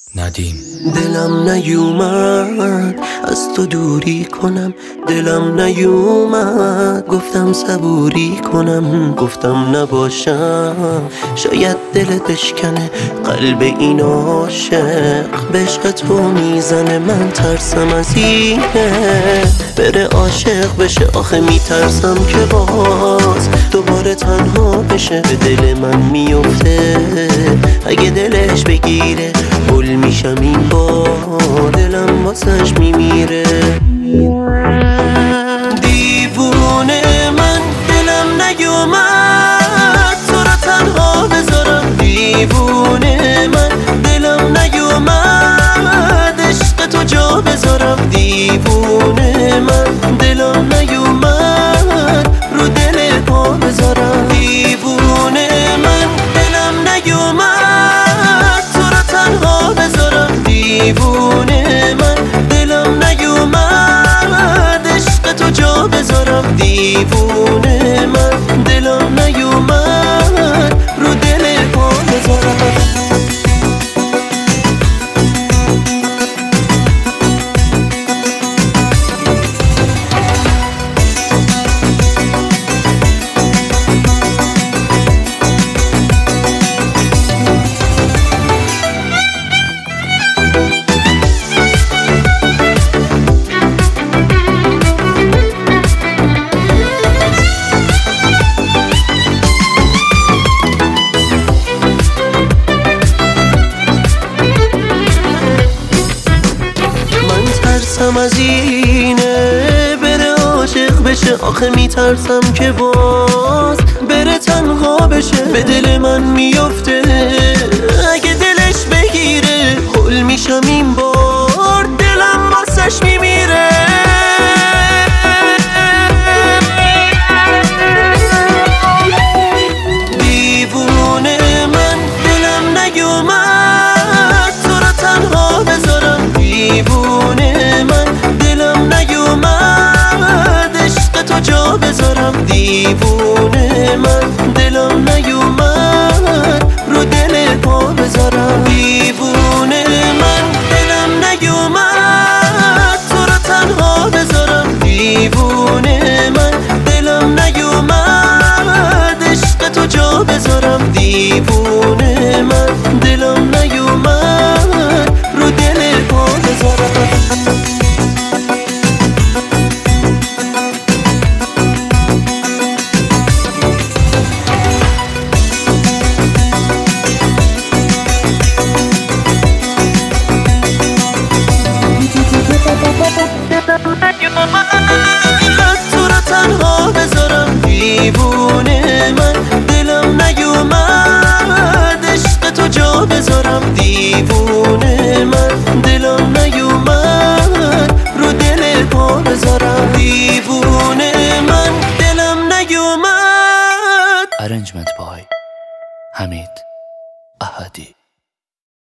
ندیم. دلم نیومد از تو دوری کنم، دلم نیومد گفتم صبوری کنم، گفتم نباشم شاید دلت بشکنه قلب این عاشق به عشق تو میزنه. من ترسم از اینه بره عاشق بشه، آخه میترسم که باز دوباره تنها بشه. به دل من میفته اگه دلش بگیره، گل میشم این بار دلم واسش میمیره. دیوونه من دلم نیومد تو رو تنها بذارم، دیوونه من دلم نیومد عشق تو جا بذارم، دیوونه من دلم نیومد رو دل پا بذارم، دیوونه من دلم نیومد تو رو تنها بذارم، دیوونه من دلم نیومد عشق تو جا بذارم، دیوونه من دلم نیومد رو دل پا بذارم. ترسم از اینه بره عاشق بشه، آخه میترسم که باز بره تنها بشه. به دل من میفته اگه دلش بگیره، هول میشم این بار دلم واسش میمیره. دیوونه من دلم نیومد تو رو تنها بذارم، دیوونه من دلم نیومد عشق تو جا بذارم، دیوونه من دلم نیومد رو دل پا بذارم، دیوونه من دلم نیومد تو رو تنها بذارم، دیوونه من دلم نیومد عشق تو جا بذارم، دیوونه من دلم نیومد رو دل پا بذارم. تو رو تنها بذارم، دیوونه من دلم نیومد عشق تو جا بذارم، دیوونه من دلم نیومد رو دل پا بذارم، دیوونه من دلم نیومد. Arrangement by حمید احدی.